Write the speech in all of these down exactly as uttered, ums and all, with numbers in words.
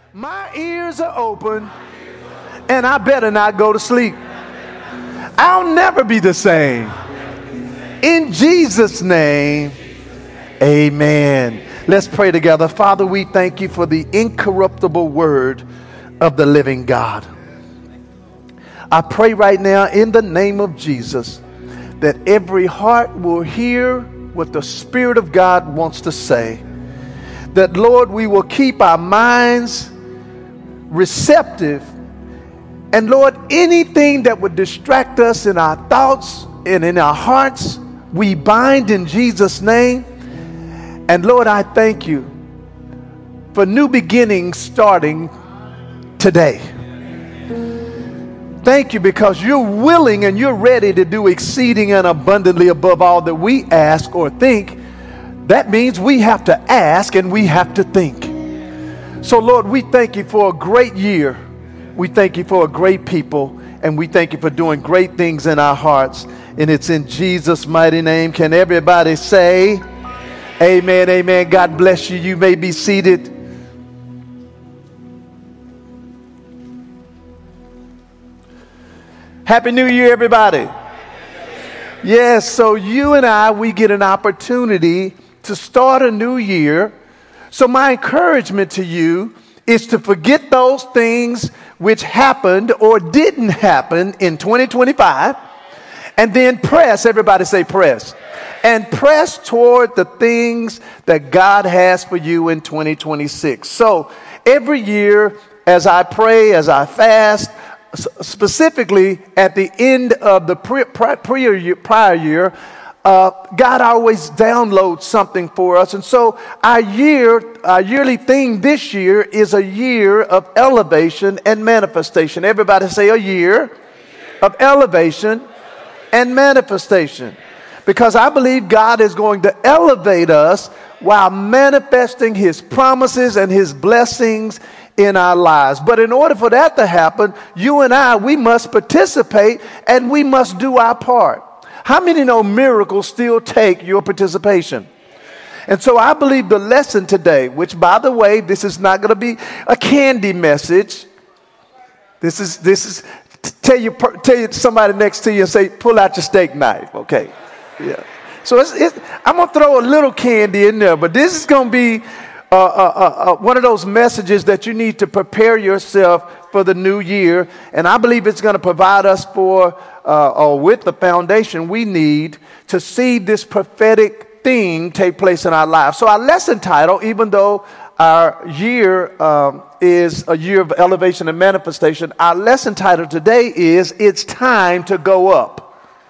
My ears are open, and I better not go to sleep. I'll never be the same. In Jesus' name, amen. Let's pray together. Father, we thank you for the incorruptible word of the living God. I pray right now in the name of Jesus that every heart will hear what the Spirit of God wants to say. That, Lord, we will keep our minds receptive. And, Lord, anything that would distract us in our thoughts and in our hearts, we bind in Jesus' name. And, Lord, I thank you for new beginnings starting today. Thank you because you're willing and you're ready to do exceeding and abundantly above all that we ask or think. That means we have to ask and we have to think. So, Lord, we thank you for a great year. We thank you for a great people. And we thank you for doing great things in our hearts. And it's in Jesus' mighty name. Can everybody say amen, amen. God bless you. You may be seated. Happy New Year, everybody. Yes, so you and I, we get an opportunity to start a new year. So my encouragement to you is to forget those things which happened or didn't happen in twenty twenty-five, and then press, everybody say press, and press toward the things that God has for you in twenty twenty-six. So every year, as I pray, as I fast, specifically at the end of the pre- pri- prior year, prior year uh, God always downloads something for us. And so our year, our yearly theme this year is a year of elevation and manifestation. Everybody say a year of elevation and manifestation. Because I believe God is going to elevate us while manifesting his promises and his blessings in our lives. But in order for that to happen, you and I, we must participate and we must do our part. How many know miracles still take your participation? And so I believe the lesson today, which, by the way, this is not going to be a candy message. This is, this is, tell you, tell you somebody next to you and say, pull out your steak knife. Okay. Yeah. So it's, it's, I'm going to throw a little candy in there, but this is going to be Uh, uh, uh, one of those messages that you need to prepare yourself for the new year. And I believe it's going to provide us for, uh, or with the foundation we need to see this prophetic thing take place in our lives. So our lesson title, even though our year um, is a year of elevation and manifestation, our lesson title today is It's Time to Go Up.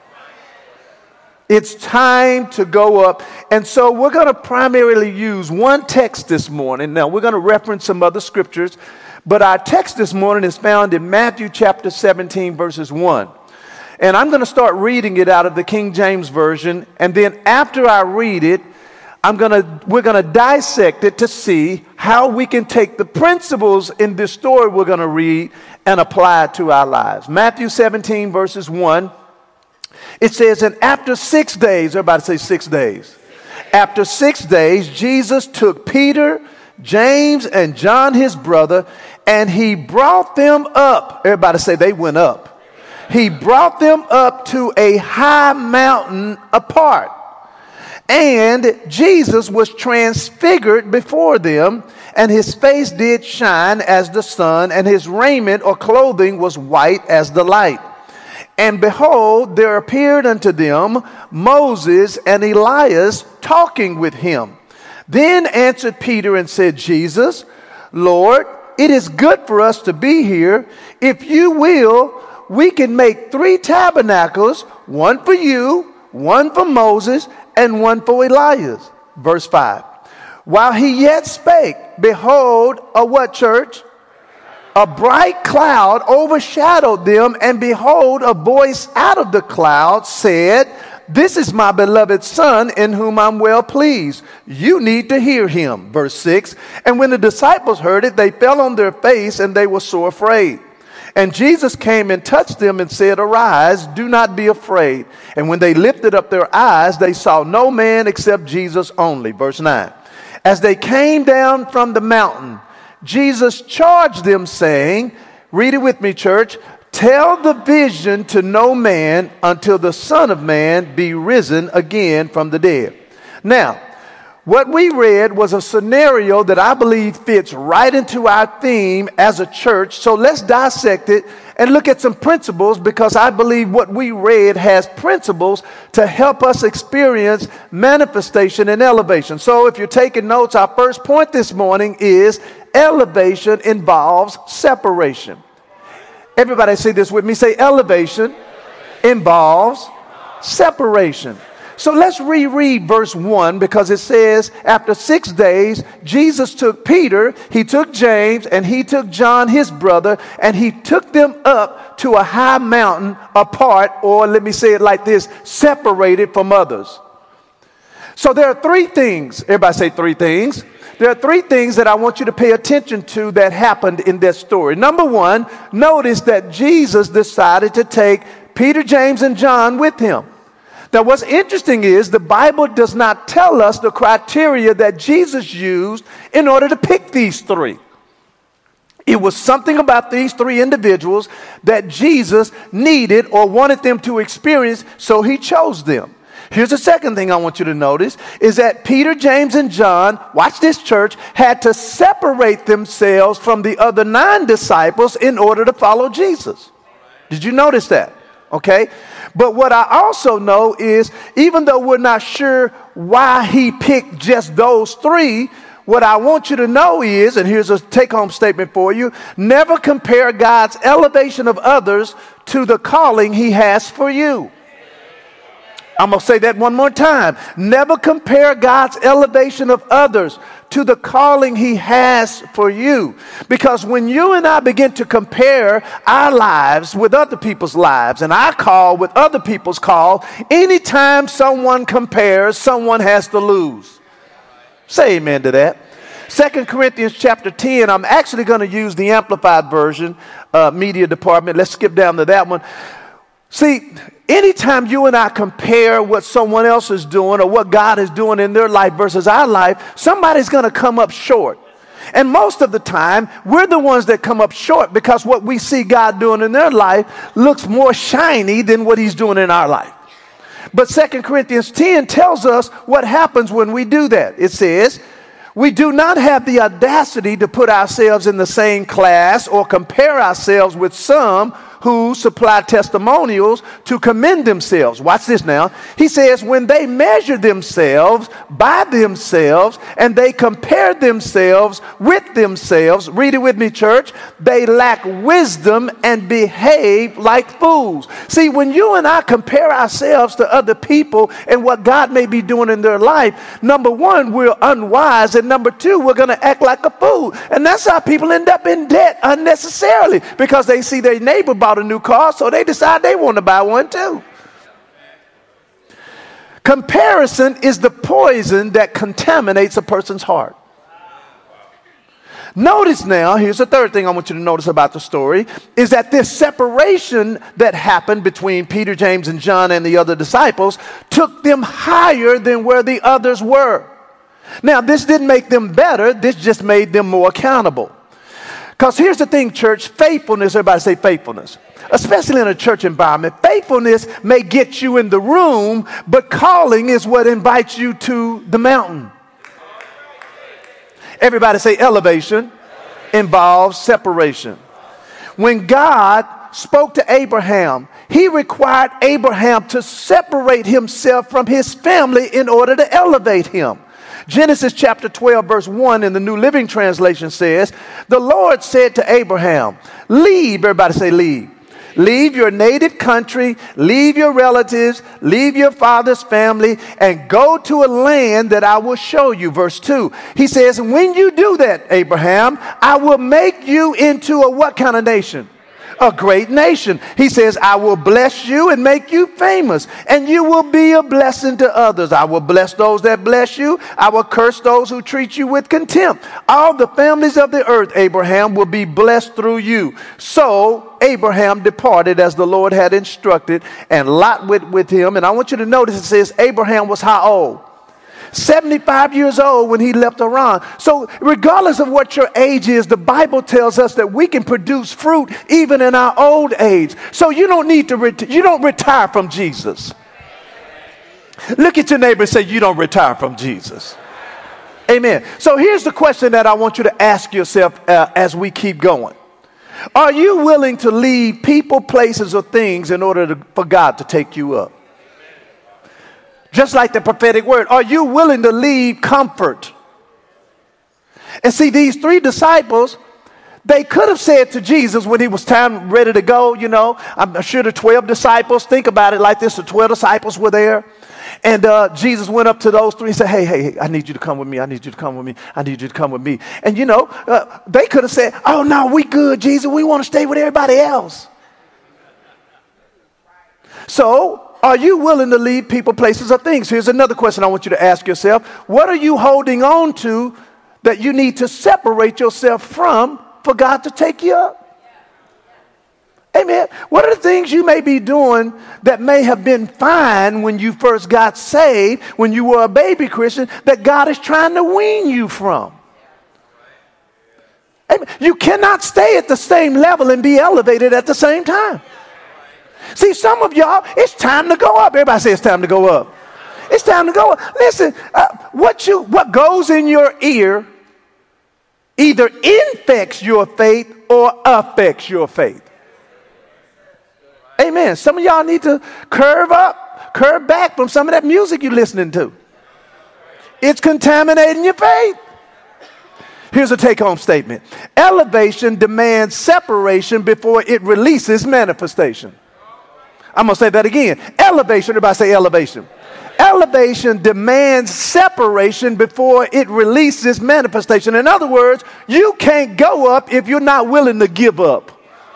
It's time to go up. And so we're going to primarily use one text this morning. Now, we're going to reference some other scriptures, but our text this morning is found in Matthew chapter seventeen, verses one. And I'm going to start reading it out of the King James Version. And then after I read it, I'm going to, we're going to dissect it to see how we can take the principles in this story we're going to read and apply it to our lives. Matthew seventeen, verses one. It says, and after six days, everybody say six days. After six days, Jesus took Peter, James, and John, his brother, and he brought them up. Everybody say they went up. He brought them up to a high mountain apart. And Jesus was transfigured before them, and his face did shine as the sun, and his raiment or clothing was white as the light. And behold, there appeared unto them Moses and Elias talking with him. Then answered Peter and said, Jesus, Lord, it is good for us to be here. If you will, we can make three tabernacles, one for you, one for Moses, and one for Elias. Verse five. While he yet spake, behold, a what, church? A bright cloud overshadowed them, and behold, a voice out of the cloud said, this is my beloved son in whom I'm well pleased. You need to hear him. Verse six. And when the disciples heard it, they fell on their face and they were sore afraid. And Jesus came and touched them and said, arise, do not be afraid. And when they lifted up their eyes, they saw no man except Jesus only. Verse nine. As they came down from the mountain, Jesus charged them, saying, read it with me, church, tell the vision to no man until the Son of Man be risen again from the dead. Now, what we read was a scenario that I believe fits right into our theme as a church. So let's dissect it and look at some principles, because I believe what we read has principles to help us experience manifestation and elevation. So if you're taking notes, our first point this morning is elevation involves separation. Everybody say this with me. Say elevation involves separation. So let's reread verse one, because it says, after six days, Jesus took Peter, he took James, and he took John, his brother, and he took them up to a high mountain apart, or let me say it like this, separated from others. So there are three things. Everybody say three things. There are three things that I want you to pay attention to that happened in this story. Number one, notice that Jesus decided to take Peter, James, and John with him. Now, what's interesting is the Bible does not tell us the criteria that Jesus used in order to pick these three. It was something about these three individuals that Jesus needed or wanted them to experience, so he chose them. Here's the second thing I want you to notice is that Peter, James, and John, watch this, church, had to separate themselves from the other nine disciples in order to follow Jesus. Did you notice that? Okay. But what I also know is, even though we're not sure why he picked just those three, what I want you to know is, and here's a take-home statement for you, never compare God's elevation of others to the calling he has for you. I'm going to say that one more time. Never compare God's elevation of others to the calling he has for you. Because when you and I begin to compare our lives with other people's lives and our call with other people's call, anytime someone compares, someone has to lose. Say amen to that. Second Corinthians chapter ten, I'm actually going to use the Amplified Version, uh, media department. Let's skip down to that one. See, anytime you and I compare what someone else is doing or what God is doing in their life versus our life, somebody's going to come up short. And most of the time, we're the ones that come up short because what we see God doing in their life looks more shiny than what he's doing in our life. But Second Corinthians ten tells us what happens when we do that. It says, we do not have the audacity to put ourselves in the same class or compare ourselves with some who supply testimonials to commend themselves. Watch this now. He says, when they measure themselves by themselves and they compare themselves with themselves, read it with me, church, they lack wisdom and behave like fools. See, when you and I compare ourselves to other people and what God may be doing in their life, number one, we're unwise, and number two, we're going to act like a fool. And that's how people end up in debt unnecessarily, because they see their neighbor buy a new car, so they decide they want to buy one too. Comparison is the poison that contaminates a person's heart. Notice now, here's the third thing I want you to notice about the story, is that this separation that happened between Peter, James, and John and the other disciples took them higher than where the others were. Now, this didn't make them better, this just made them more accountable. Because here's the thing, church, faithfulness, everybody say faithfulness, especially in a church environment, faithfulness may get you in the room, but calling is what invites you to the mountain. Everybody say elevation involves separation. When God spoke to Abraham, he required Abraham to separate himself from his family in order to elevate him. Genesis chapter twelve verse one in the New Living Translation says, the Lord said to Abraham, leave, everybody say leave. Leave your native country, leave your relatives, leave your father's family, and go to a land that I will show you. Verse two, he says, when you do that, Abraham, I will make you into a what kind of nation? A great nation. He says, I will bless you and make you famous, and you will be a blessing to others. I will bless those that bless you. I will curse those who treat you with contempt. All the families of the earth, Abraham, will be blessed through you. So Abraham departed as the Lord had instructed, and Lot went with him. And I want you to notice it says Abraham was how old? seventy-five years old when he left Iran. So regardless of what your age is, the Bible tells us that we can produce fruit even in our old age. So you don't need to, ret- you don't retire from Jesus. Look at your neighbor and say, you don't retire from Jesus. Amen. So here's the question that I want you to ask yourself uh, as we keep going. Are you willing to leave people, places, or things in order to, for God to take you up? Just like the prophetic word, are you willing to leave comfort? And see, these three disciples, they could have said to Jesus when he was time ready to go, you know, I'm sure the twelve disciples, think about it like this, the twelve disciples were there. And uh, Jesus went up to those three and said, hey, hey, hey, I need you to come with me. I need you to come with me. I need you to come with me. And, you know, uh, they could have said, oh, no, we good, Jesus. We want to stay with everybody else. So are you willing to leave people, places, or things? Here's another question I want you to ask yourself. What are you holding on to that you need to separate yourself from for God to take you up? Amen. What are the things you may be doing that may have been fine when you first got saved, when you were a baby Christian, that God is trying to wean you from? Amen. You cannot stay at the same level and be elevated at the same time. See, some of y'all, it's time to go up. Everybody say it's time to go up. It's time to go up. Listen, uh, what you what goes in your ear either infects your faith or affects your faith. Amen. Some of y'all need to curve up, curve back from some of that music you're listening to. It's contaminating your faith. Here's a take-home statement. Elevation demands separation before it releases manifestation. I'm going to say that again. Elevation, everybody say elevation. Elevation demands separation before it releases manifestation. In other words, you can't go up if you're not willing to give up.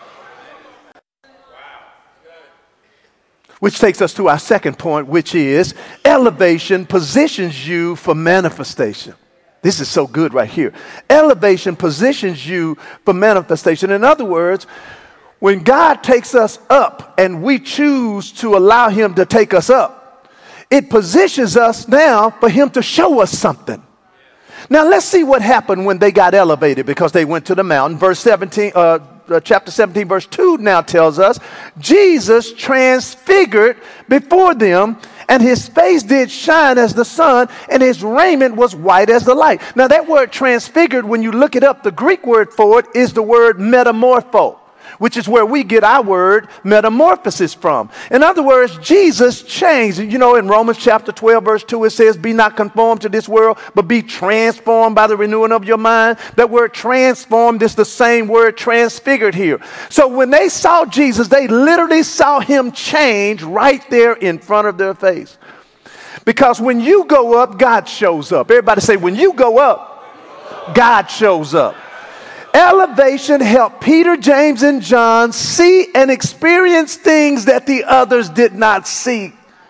Which takes us to our second point, which is elevation positions you for manifestation. This is so good right here. Elevation positions you for manifestation. In other words, when God takes us up and we choose to allow him to take us up, it positions us now for him to show us something. Now let's see what happened when they got elevated because they went to the mountain. Verse seventeen, uh, uh, chapter seventeen, verse two now tells us, Jesus transfigured before them, and his face did shine as the sun, and his raiment was white as the light. Now that word transfigured, when you look it up, the Greek word for it is the word metamorpho, which is where we get our word metamorphosis from. In other words, Jesus changed. You know, in Romans chapter twelve, verse two, it says, be not conformed to this world, but be transformed by the renewing of your mind. That word transformed is the same word transfigured here. So when they saw Jesus, they literally saw him change right there in front of their face. Because when you go up, God shows up. Everybody say, when you go up, God shows up. Elevation helped Peter, James, and John see and experience things that the others did not see.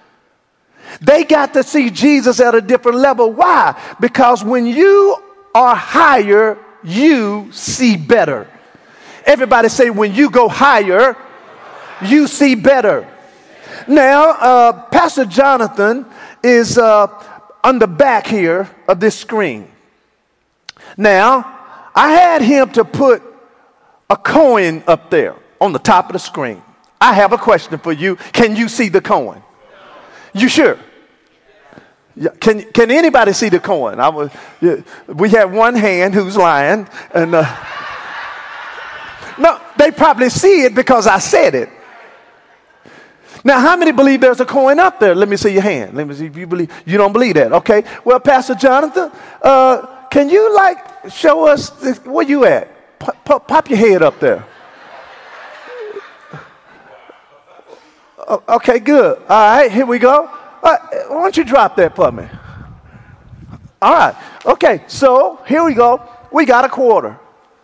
They got to see Jesus at a different level. Why? Because when you are higher, you see better. Everybody say, when you go higher, you see better. Now, uh, Pastor Jonathan is uh, on the back here of this screen. Now, I had him to put a coin up there on the top of the screen. I have a question for you. Can you see the coin? You sure? Yeah. Can Can anybody see the coin? I was. Yeah. We have one hand who's lying, and uh, no, they probably see it because I said it. Now, how many believe there's a coin up there? Let me see your hand. Let me see if you believe. You don't believe that, okay? Well, Pastor Jonathan, uh, can you like show us this, where you at? Pop, pop, pop your head up there. Okay, good. All right, here we go. All right, why don't you drop that for me? All right. Okay, so here we go. We got a quarter.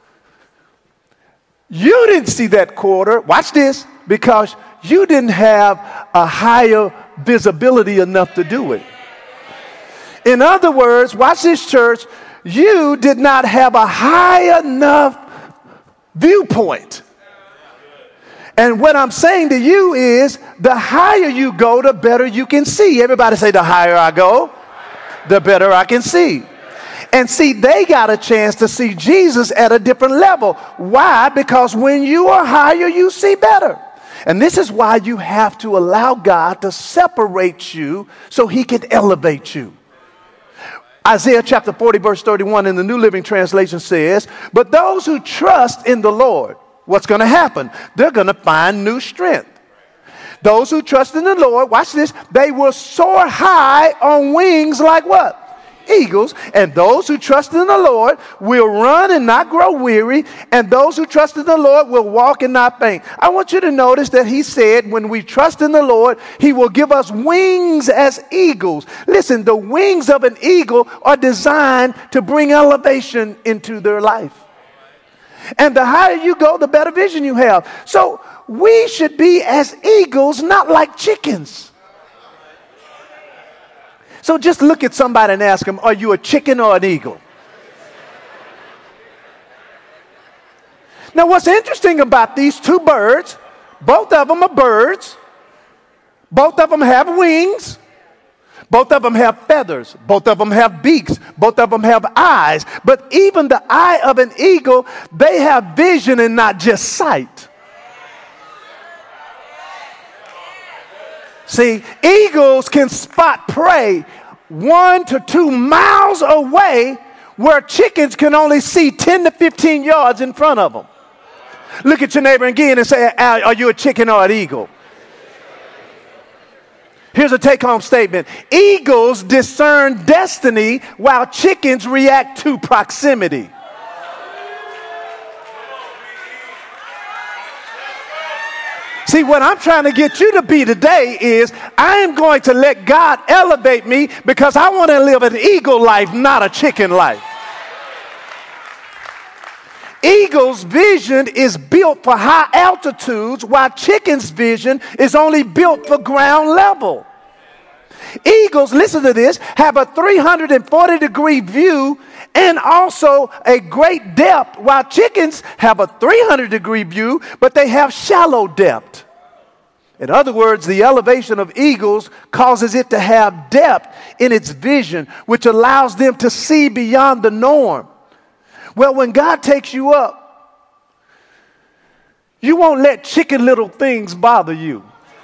You didn't see that quarter. Watch this, because you didn't have a higher visibility enough to do it. In other words, watch this, church. You did not have a high enough viewpoint. And what I'm saying to you is, the higher you go, the better you can see. Everybody say, the higher I go, the better I can see. And see, they got a chance to see Jesus at a different level. Why? Because when you are higher, you see better. And this is why you have to allow God to separate you so he can elevate you. Isaiah chapter forty, verse thirty-one in the New Living Translation says, but those who trust in the Lord, what's going to happen? They're going to find new strength. Those who trust in the Lord, watch this, they will soar high on wings like what? Eagles. And those who trust in the Lord will run and not grow weary. And those who trust in the Lord will walk and not faint. I want you to notice that he said when we trust in the Lord, he will give us wings as eagles. Listen, the wings of an eagle are designed to bring elevation into their life. And the higher you go, the better vision you have. So we should be as eagles, not like chickens. So just look at somebody and ask them, are you a chicken or an eagle? Now, what's interesting about these two birds, both of them are birds. Both of them have wings. Both of them have feathers. Both of them have beaks. Both of them have eyes. But even the eye of an eagle, they have vision and not just sight. See, eagles can spot prey one to two miles away where chickens can only see ten to fifteen yards in front of them. Look at your neighbor again and say, are you a chicken or an eagle? Here's a take-home statement. Eagles discern destiny while chickens react to proximity. See, what I'm trying to get you to be today is I am going to let God elevate me because I want to live an eagle life, not a chicken life. Eagle's vision is built for high altitudes while chicken's vision is only built for ground level. Eagles, listen to this, have a three hundred forty degree view and also a great depth, while chickens have a three hundred degree view, but they have shallow depth. In other words, the elevation of eagles causes it to have depth in its vision, which allows them to see beyond the norm. Well, when God takes you up, you won't let chicken little things bother you.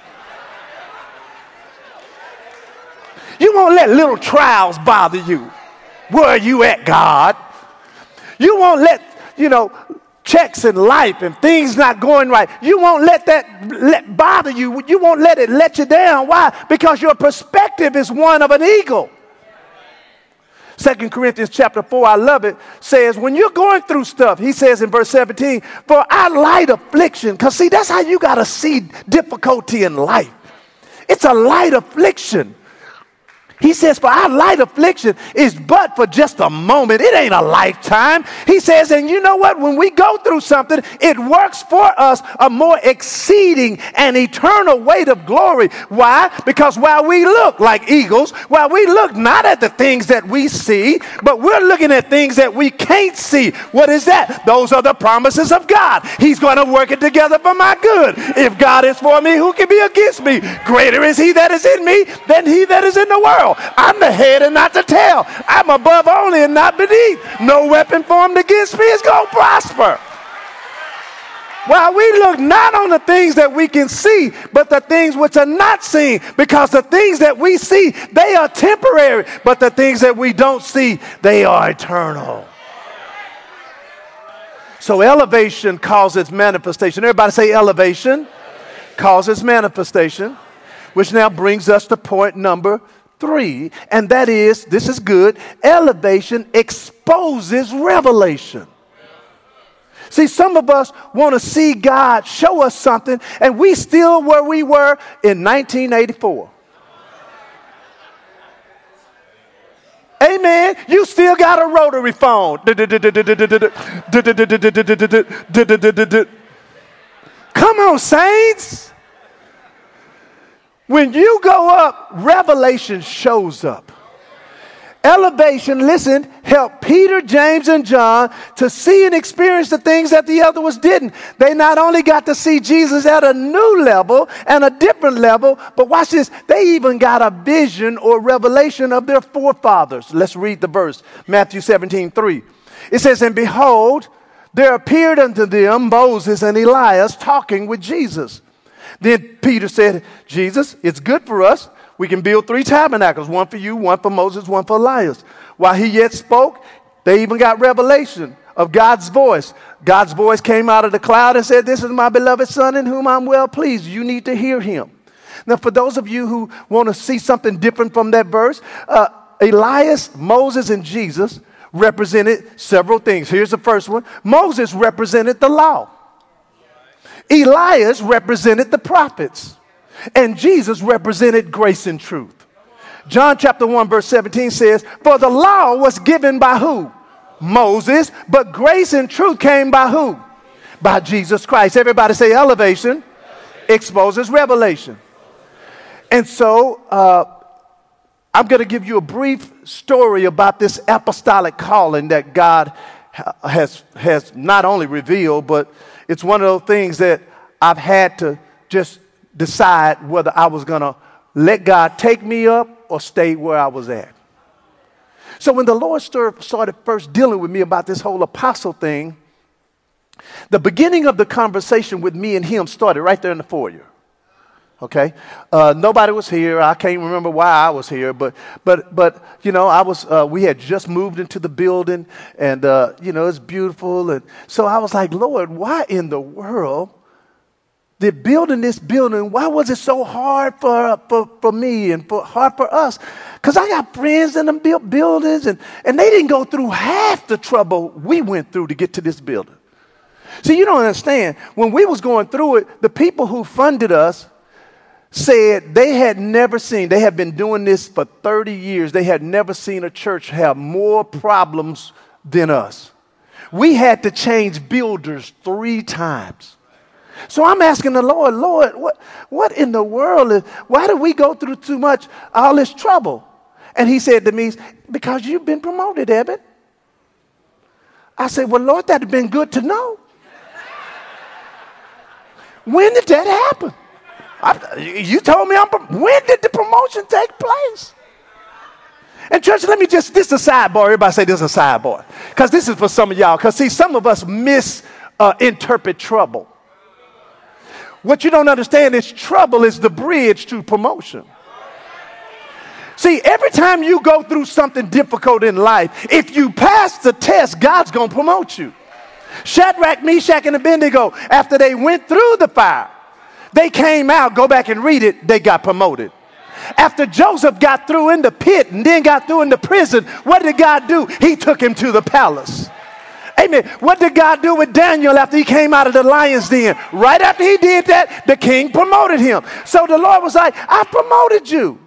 You won't let little trials bother you. Where are you at, God? You won't let, you know, checks in life and things not going right. You won't let that let bother you. You won't let it let you down. Why? Because your perspective is one of an eagle. Second Corinthians chapter four, I love it, says when you're going through stuff, he says in verse seventeen, for our light affliction, because see, that's how you got to see difficulty in life. It's a light affliction. He says, for our light affliction is but for just a moment. It ain't a lifetime. He says, and you know what? When we go through something, it works for us a more exceeding and eternal weight of glory. Why? Because while we look like eagles, while we look not at the things that we see, but we're looking at things that we can't see. What is that? Those are the promises of God. He's going to work it together for my good. If God is for me, who can be against me? Greater is he that is in me than he that is in the world. I'm the head and not the tail. I'm above only and not beneath. No weapon formed against me is going to prosper. While we look not on the things that we can see, but the things which are not seen, because the things that we see, they are temporary, but the things that we don't see, they are eternal. So elevation causes manifestation. Everybody say elevation causes manifestation, which now brings us to point number three, and that is, this is good, elevation exposes revelation. See, some of us want to see God show us something, and we still where we were in nineteen eighty-four. Amen. You still got a rotary phone. Come on, saints. When you go up, revelation shows up. Elevation, listen, helped Peter, James, and John to see and experience the things that the other ones didn't. They not only got to see Jesus at a new level and a different level, but watch this, they even got a vision or revelation of their forefathers. Let's read the verse, Matthew seventeen three. It says, and behold, there appeared unto them Moses and Elias talking with Jesus. Then Peter said, Jesus, it's good for us. We can build three tabernacles, one for you, one for Moses, one for Elias. While he yet spoke, they even got revelation of God's voice. God's voice came out of the cloud and said, this is my beloved son in whom I'm well pleased. You need to hear him. Now, for those of you who want to see something different from that verse, uh, Elias, Moses, and Jesus represented several things. Here's the first one. Moses represented the law. Elias represented the prophets. And Jesus represented grace and truth. John chapter one verse seventeen says, for the law was given by who? Moses. But grace and truth came by who? By Jesus Christ. Everybody say elevation exposes revelation. And so uh, I'm going to give you a brief story about this apostolic calling that God has, has not only revealed, but it's one of those things that I've had to just decide whether I was going to let God take me up or stay where I was at. So when the Lord started first dealing with me about this whole apostle thing, the beginning of the conversation with me and him started right there in the foyer. Okay, uh, nobody was here. I can't remember why I was here, but but but you know, I was. Uh, we had just moved into the building, and uh, you know, it's beautiful, and so I was like, Lord, why in the world? They're building this building. Why was it so hard for, for, for me and for, hard for us? Because I got friends in them built buildings, and, and they didn't go through half the trouble we went through to get to this building. See, you don't understand. When we was going through it, the people who funded us said they had never seen, they had been doing this for thirty years. They had never seen a church have more problems than us. We had to change builders three times. So I'm asking the Lord, Lord, what, what in the world is, why do we go through too much, all this trouble? And he said to me, because you've been promoted, Ebbet. I said, well, Lord, that'd have been good to know. When did that happen? I, you told me, I'm, when did the promotion take place? And church, let me just, this is a sidebar. Everybody say this is a sidebar. Because this is for some of y'all. Because see, some of us misinterpret uh, trouble. What you don't understand is trouble is the bridge to promotion. See, every time you go through something difficult in life, if you pass the test, God's going to promote you. Shadrach, Meshach, and Abednego, after they went through the fire, they came out, go back and read it, they got promoted. After Joseph got through in the pit and then got through in the prison, what did God do? He took him to the palace. Amen. What did God do with Daniel after he came out of the lion's den? Right after he did that, the king promoted him. So the Lord was like, I promoted you.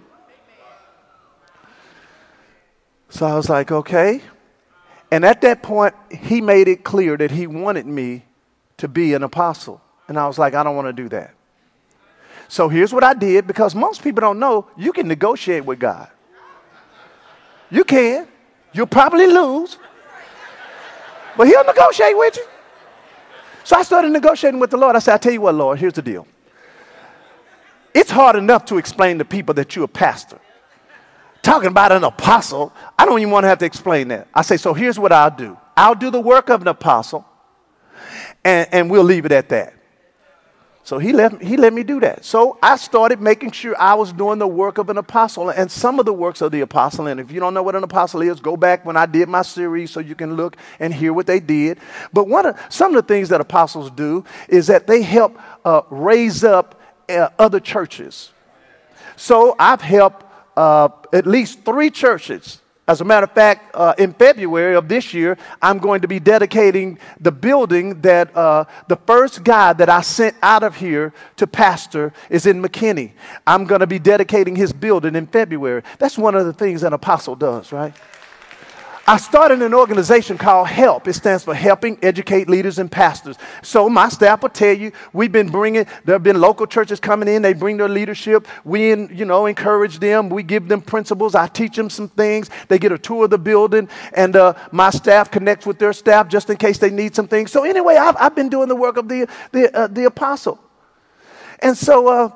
So I was like, okay. And at that point, he made it clear that he wanted me to be an apostle. And I was like, I don't want to do that. So here's what I did, because most people don't know, you can negotiate with God. You can. You'll probably lose. But he'll negotiate with you. So I started negotiating with the Lord. I said, I tell you what, Lord, here's the deal. It's hard enough to explain to people that you're a pastor. Talking about an apostle, I don't even want to have to explain that. I say, so here's what I'll do. I'll do the work of an apostle, and, and we'll leave it at that. So he let, he let me do that. So I started making sure I was doing the work of an apostle and some of the works of the apostle. And if you don't know what an apostle is, go back when I did my series so you can look and hear what they did. But one of, some of the things that apostles do is that they help uh, raise up uh, other churches. So I've helped uh, at least three churches. As a matter of fact, uh, in February of this year, I'm going to be dedicating the building that uh, the first guy that I sent out of here to pastor is in McKinney. I'm going to be dedicating his building in February. That's one of the things an apostle does, right? I started an organization called HELP. It stands for Helping Educate Leaders and Pastors. So my staff will tell you, we've been bringing, there have been local churches coming in. They bring their leadership. We, in, you know, encourage them. We give them principles. I teach them some things. They get a tour of the building, and uh, my staff connects with their staff just in case they need some things. So anyway, I've, I've been doing the work of the, the, uh, the apostle. And so uh,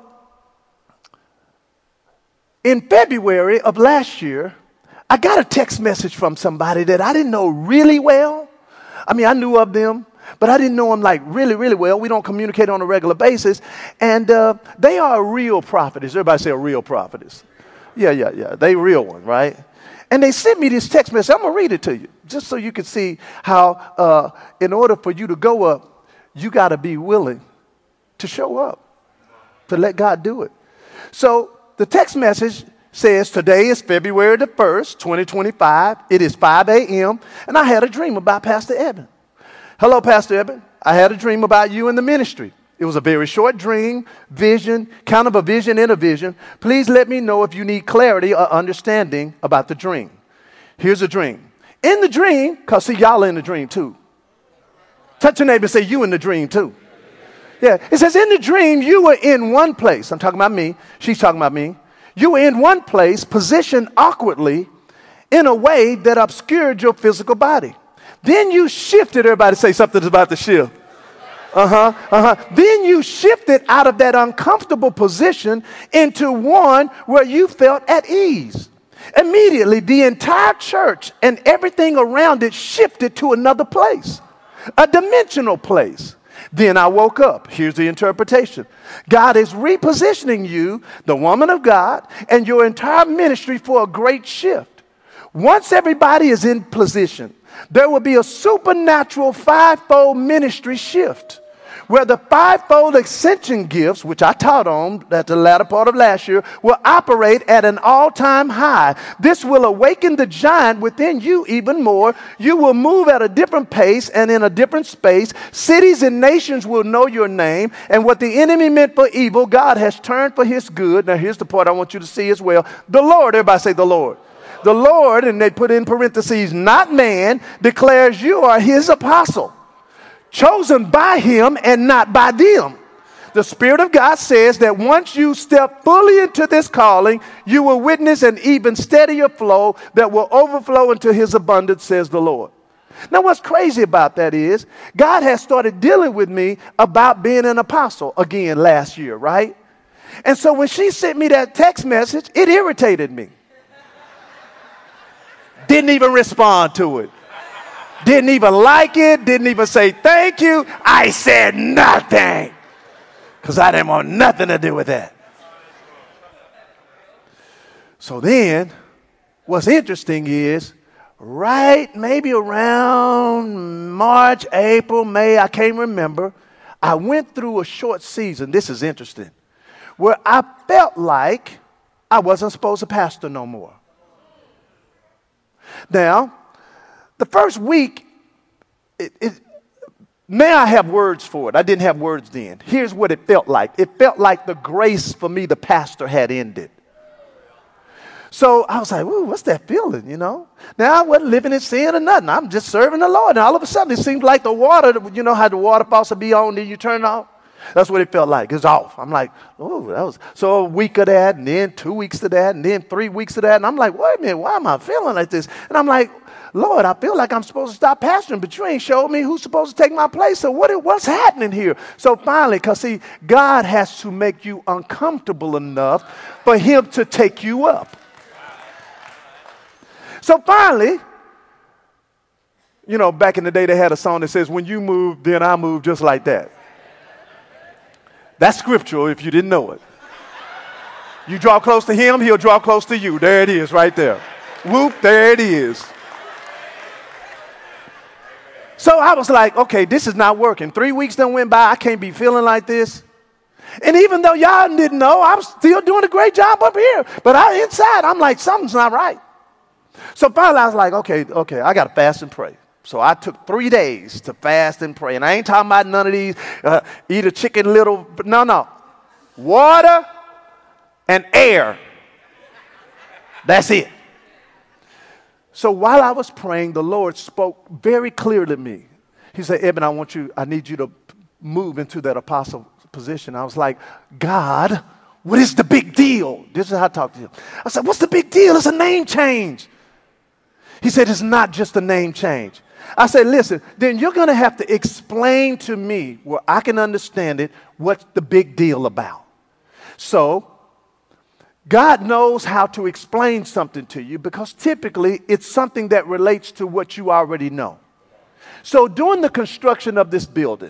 in February of last year, I got a text message from somebody that I didn't know really well. I mean, I knew of them, but I didn't know them like really, really well. We don't communicate on a regular basis. And uh, they are a real prophetess. Everybody say a real prophetess. Yeah, yeah, yeah. They real one, right? And they sent me this text message. I'm going to read it to you just so you can see how uh, in order for you to go up, you got to be willing to show up, to let God do it. So the text message says, today is February the first, twenty twenty-five. It is five a.m. and I had a dream about Pastor Eben. Hello, Pastor Eben. I had a dream about you in the ministry. It was a very short dream, vision, kind of a vision in a vision. Please let me know if you need clarity or understanding about the dream. Here's a dream. In the dream, because see, y'all in the dream too. Touch your neighbor and say, you in the dream too. Yeah, it says in the dream, you were in one place. I'm talking about me. She's talking about me. You were in one place, positioned awkwardly in a way that obscured your physical body. Then you shifted. Everybody say something's about to shift. Uh-huh, uh-huh. Then you shifted out of that uncomfortable position into one where you felt at ease. Immediately, the entire church and everything around it shifted to another place, a dimensional place. Then I woke up. Here's the interpretation. God is repositioning you, the woman of God, and your entire ministry for a great shift. Once everybody is in position, there will be a supernatural fivefold ministry shift, where the fivefold ascension gifts, which I taught on at the latter part of last year, will operate at an all-time high. This will awaken the giant within you even more. You will move at a different pace and in a different space. Cities and nations will know your name, and what the enemy meant for evil, God has turned for his good. Now, here's the part I want you to see as well. The Lord, everybody say the Lord. The Lord, and they put in parentheses, not man, declares you are his apostle, chosen by him and not by them. The Spirit of God says that once you step fully into this calling, you will witness an even steadier flow that will overflow into his abundance, says the Lord. Now, what's crazy about that is God has started dealing with me about being an apostle again last year, right? And so when she sent me that text message, it irritated me. Didn't even respond to it. Didn't even like it. Didn't even say thank you. I said nothing. Because I didn't want nothing to do with that. So then, what's interesting is, right maybe around March, April, May, I can't remember, I went through a short season, this is interesting, where I felt like I wasn't supposed to pastor no more. Now, the first week, it, it, may I have words for it? I didn't have words then. Here's what it felt like. It felt like the grace for me, the pastor, had ended. So I was like, ooh, what's that feeling, you know? Now, I wasn't living in sin or nothing. I'm just serving the Lord. And all of a sudden, it seemed like the water, you know how the water faucet to be on, then you turn it off? That's what it felt like. It's off. I'm like, oh, that was so a week of that, and then two weeks of that, and then three weeks of that. And I'm like, wait a minute, why am I feeling like this? And I'm like, Lord, I feel like I'm supposed to stop pastoring, but you ain't showed me who's supposed to take my place. So what, what's happening here? So finally, because see, God has to make you uncomfortable enough for him to take you up. So finally, you know, back in the day, they had a song that says, when you move, then I move just like that. That's scriptural if you didn't know it. You draw close to him, he'll draw close to you. There it is right there. Whoop, there it is. So I was like, okay, this is not working. Three weeks done went by. I can't be feeling like this. And even though y'all didn't know, I'm still doing a great job up here. But I, inside, I'm like, something's not right. So finally, I was like, okay, okay, I got to fast and pray. So I took three days to fast and pray. And I ain't talking about none of these, uh, eat a chicken little, no, no. Water and air. That's it. So while I was praying, the Lord spoke very clearly to me. He said, Eben, I want you, I need you to move into that apostle position. I was like, God, what is the big deal? This is how I talked to him. I said, what's the big deal? It's a name change. He said, it's not just a name change. I said, listen, then you're going to have to explain to me where I can understand it, what's the big deal about. So God knows how to explain something to you because typically it's something that relates to what you already know. So during the construction of this building,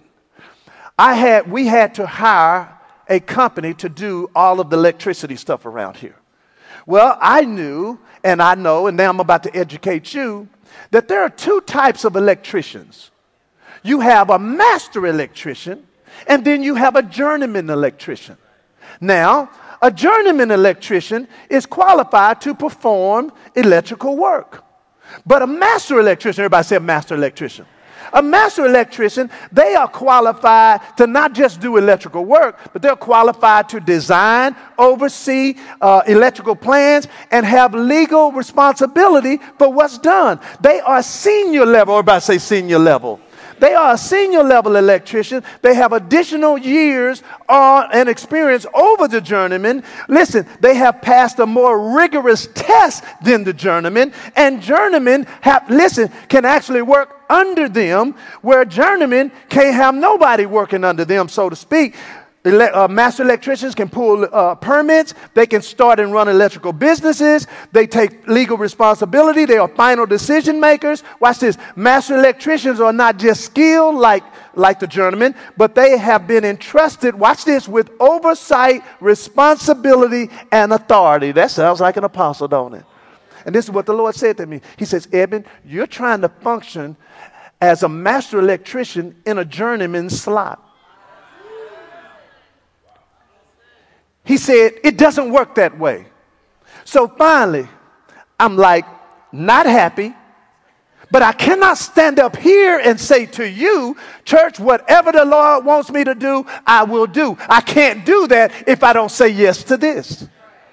I had, we had to hire a company to do all of the electricity stuff around here. Well, I knew, and I know, and now I'm about to educate you, that there are two types of electricians. You have a master electrician, and then you have a journeyman electrician. Now, a journeyman electrician is qualified to perform electrical work. But a master electrician, everybody say a master electrician. A master electrician, they are qualified to not just do electrical work, but they're qualified to design, oversee uh, electrical plans, and have legal responsibility for what's done. They are senior level. Everybody say senior level. They are a senior level electrician. They have additional years uh, and experience over the journeyman. Listen, they have passed a more rigorous test than the journeyman. And journeymen have, listen, can actually work under them, where journeymen can't have nobody working under them, so to speak. Ele- uh, master electricians can pull uh, permits. They can start and run electrical businesses. They take legal responsibility. They are final decision makers. Watch this. Master electricians are not just skilled like, like the journeyman, but they have been entrusted, watch this, with oversight, responsibility, and authority. That sounds like an apostle, don't it? And this is what the Lord said to me. He says, Eben, you're trying to function as a master electrician in a journeyman's slot. He said, it doesn't work that way. So finally, I'm like, not happy, but I cannot stand up here and say to you, church, whatever the Lord wants me to do, I will do. I can't do that if I don't say yes to this.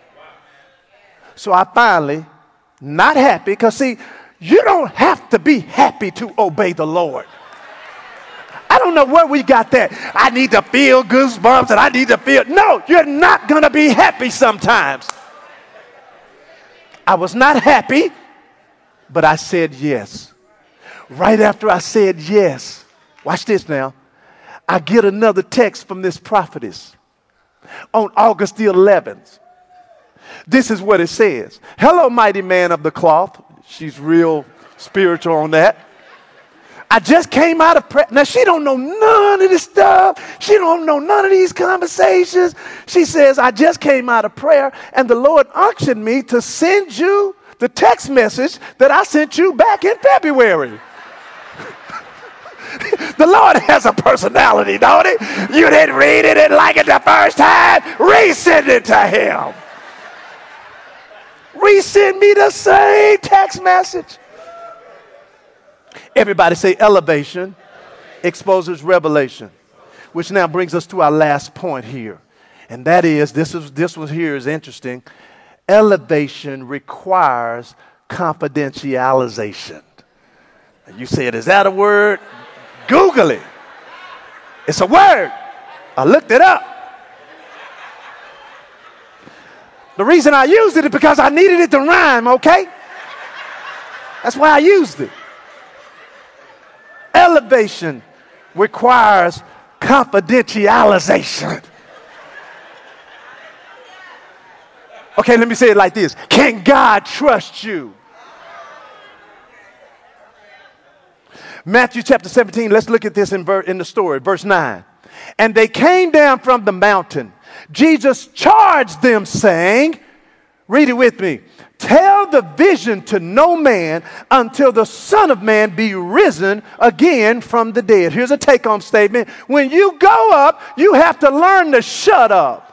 So I finally, not happy, because see, you don't have to be happy to obey the Lord. I don't know where we got that. I need to feel goosebumps and I need to feel. No, you're not going to be happy sometimes. I was not happy, but I said yes. Right after I said yes, watch this now, I get another text from this prophetess on August the eleventh. This is what it says. Hello, mighty man of the cloth. She's real spiritual on that. I just came out of prayer. Now, she don't know none of this stuff. She don't know none of these conversations. She says, I just came out of prayer, and the Lord unctioned me to send you the text message that I sent you back in February. The Lord has a personality, don't he? You didn't read it and like it the first time. Resend it to him. Resend me the same text message. Everybody say elevation exposes revelation, which now brings us to our last point here. And that is, this is this one here is interesting. Elevation requires confidentialization. You said, is that a word? Google it. It's a word. I looked it up. The reason I used it is because I needed it to rhyme, okay? That's why I used it. Elevation requires confidentialization. Okay, let me say it like this. Can God trust you? Matthew chapter seventeen, let's look at this in, ver- in the story, verse nine. And they came down from the mountain. Jesus charged them, saying, read it with me. Tell the vision to no man until the Son of Man be risen again from the dead. Here's a take-home statement. When you go up, you have to learn to shut up.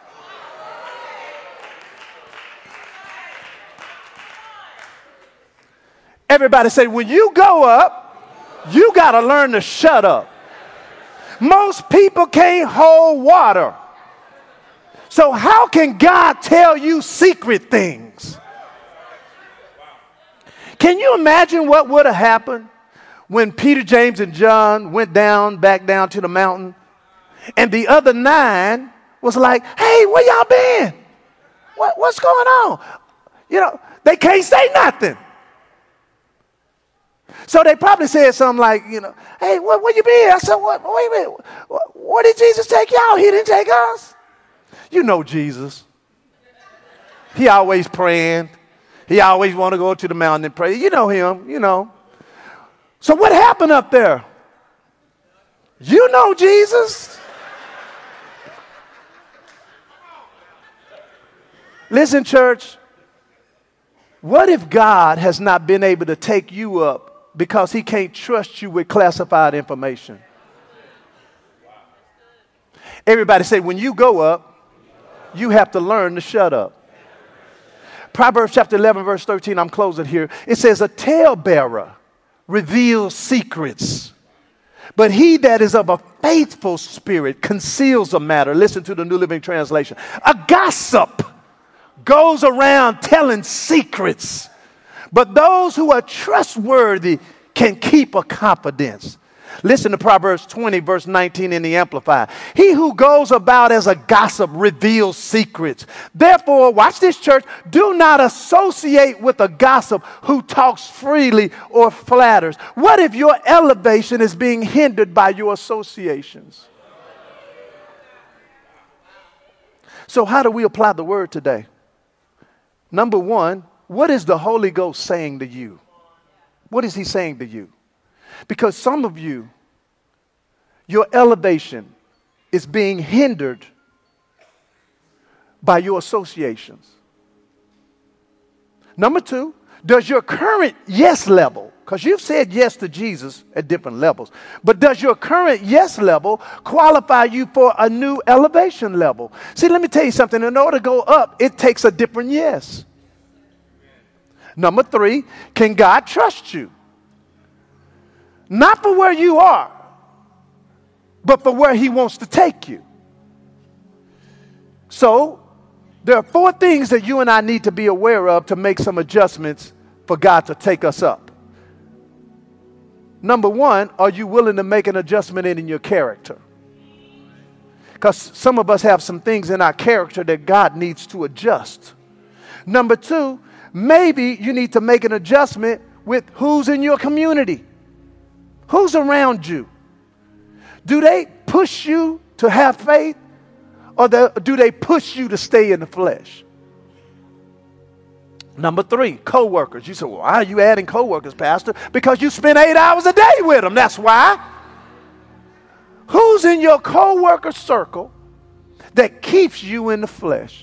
Everybody say, when you go up, you got to learn to shut up. Most people can't hold water. So how can God tell you secret things? Can you imagine what would have happened when Peter, James, and John went down, back down to the mountain, and the other nine was like, hey, where y'all been? What, what's going on? You know, they can't say nothing. So they probably said something like, you know, hey, where, where you been? I said, what, wait a minute. Where did Jesus take y'all? He didn't take us. You know Jesus. He always praying. He always want to go to the mountain and pray. You know him, you know. So what happened up there? You know Jesus. Listen, church. What if God has not been able to take you up because he can't trust you with classified information? Everybody say, when you go up, you have to learn to shut up. Proverbs chapter eleven, verse thirteen, I'm closing here. It says, a talebearer reveals secrets, but he that is of a faithful spirit conceals a matter. Listen to the New Living Translation. A gossip goes around telling secrets, but those who are trustworthy can keep a confidence. Listen to Proverbs twenty, verse nineteen in the Amplified. He who goes about as a gossip reveals secrets. Therefore, watch this, church, do not associate with a gossip who talks freely or flatters. What if your elevation is being hindered by your associations? So how do we apply the word today? Number one, what is the Holy Ghost saying to you? What is he saying to you? Because some of you, your elevation is being hindered by your associations. Number two, does your current yes level, because you've said yes to Jesus at different levels, but does your current yes level qualify you for a new elevation level? See, let me tell you something. In order to go up, it takes a different yes. Number three, can God trust you? Not for where you are, but for where he wants to take you. So, there are four things that you and I need to be aware of to make some adjustments for God to take us up. Number one, are you willing to make an adjustment in your character? Because some of us have some things in our character that God needs to adjust. Number two, maybe you need to make an adjustment with who's in your community. Who's around you? Do they push you to have faith, or do they push you to stay in the flesh? Number three, co-workers. You say, well, why are you adding co-workers, Pastor? Because you spend eight hours a day with them. That's why. Who's in your co-worker circle that keeps you in the flesh?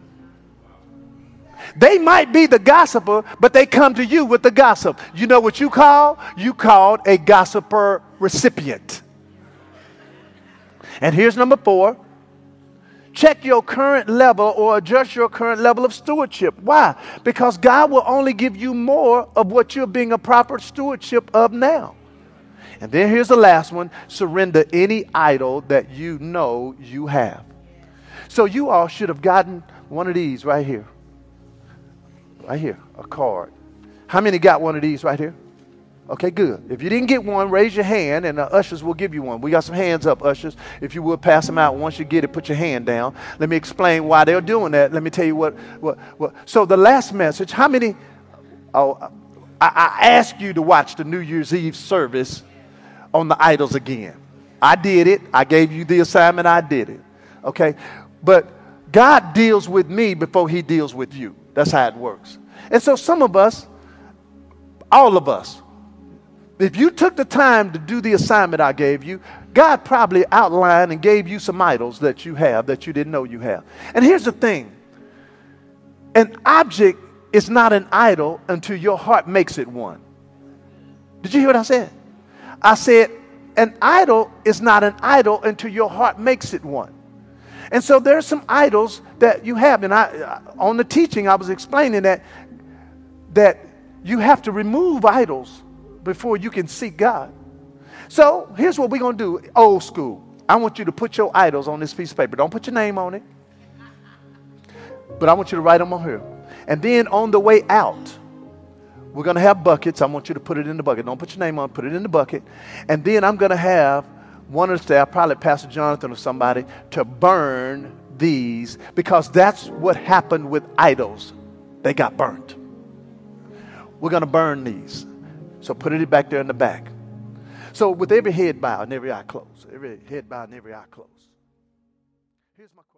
They might be the gossiper, but they come to you with the gossip. You know what you call? You called a gossiper recipient. And here's number four. Check your current level or adjust your current level of stewardship. Why? Because God will only give you more of what you're being a proper stewardship of now. And then here's the last one. Surrender any idol that you know you have. So you all should have gotten one of these right here. Right here, a card. How many got one of these right here? Okay, good. If you didn't get one, raise your hand and the ushers will give you one. We got some hands up, ushers. If you would pass them out. Once you get it, put your hand down. Let me explain why they're doing that. Let me tell you what. what, what. So the last message, how many, oh, I, I asked you to watch the New Year's Eve service on the idols again. I did it. I gave you the assignment. I did it. Okay, but God deals with me before he deals with you. That's how it works. And so some of us, all of us, if you took the time to do the assignment I gave you, God probably outlined and gave you some idols that you have that you didn't know you have. And here's the thing. An object is not an idol until your heart makes it one. Did you hear what I said? I said an idol is not an idol until your heart makes it one. And so there are some idols that you have. And I, on the teaching, I was explaining that, that you have to remove idols before you can seek God. So here's what we're going to do. Old school. I want you to put your idols on this piece of paper. Don't put your name on it. But I want you to write them on here. And then on the way out, We're going to have buckets. I want you to put it in the bucket. Don't put your name on it. Put it in the bucket. And then I'm going to have one of the staff, probably Pastor Jonathan or somebody, to burn these, because that's what happened with idols. They got burnt. We're going to burn these. So put it back there in the back. So with every head bowed and every eye closed, every head bowed and every eye closed. Here's my question.